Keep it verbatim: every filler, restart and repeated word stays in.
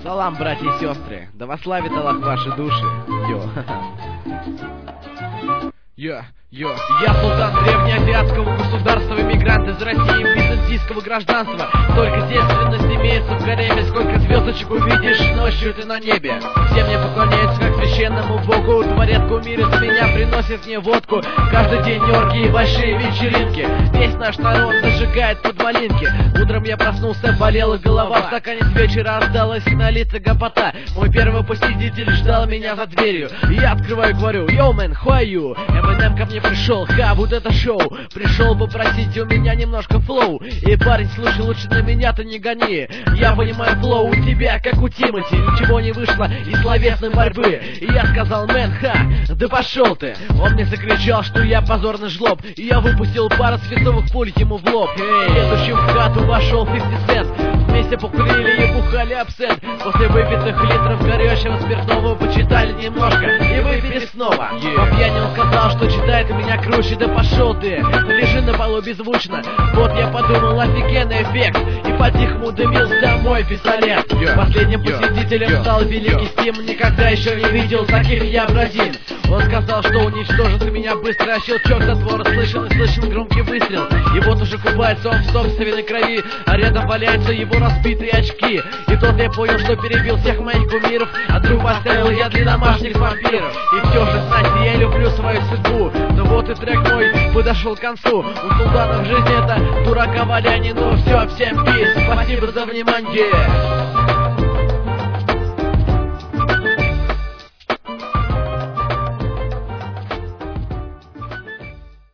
Салам, братья и сестры, да вославит Аллах ваши души. Йо, Йо, йо. Я султан древнеазиатского государства, иммигрант из России, византийского гражданства. Только девственность имеется в гареме, сколько звездочек увидишь ночью ты на небе. Все мне поклоняются как священному богу, дворец кумира за меня приносит мне водку. Каждый день нерки и большие вечеринки, весь наш народ зажигает под малинки. Утром я проснулся, болела голова, в стакане с вечера осталась на лице гопота. Мой первый посетитель ждал меня за дверью, я открываю, говорю: «Йоу, мэн, who are you?» Эминем ко мне пришел, ха, вот это шоу. Пришел попросить у меня немножко флоу. И парень, слушай, лучше на меня-то не гони. Я понимаю флоу у тебя, как у Тимати. Ничего не вышло из словесной борьбы. И я сказал: «Мэн, ха, да пошел ты!» Он мне закричал, что я позорный жлоб. И я выпустил пару свинцовых пуль ему в лоб. Следующим в хату вошел пятьдесят цент. Вместе покурили и бухали абсент. После выпитых литров горячего спиртного почитали немножко и выпили снова. По пьяни он сказал, что читает меня круче. Да пошел ты, лежи на полу беззвучно. Вот я подумал, офигенный эффект, и по-тихому дымился мой пистолет. Последним посетителем стал великий Стим. Никогда еще не видел таких я бразин. Он сказал, что уничтожит меня быстро, а щелчок затвора слышен и слышен громкий выстрел. И вот уже купается он в собственной крови, а рядом валяются его разбитые очки. И тут я понял, что перебил всех моих кумиров, а друг поставил я для домашних вампиров. И все же, знаете, я люблю свою судьбу. Но вот и трек мой подошел к концу. У султана в жизни это дурака валяние. Ну все, всем пиз, спасибо за внимание.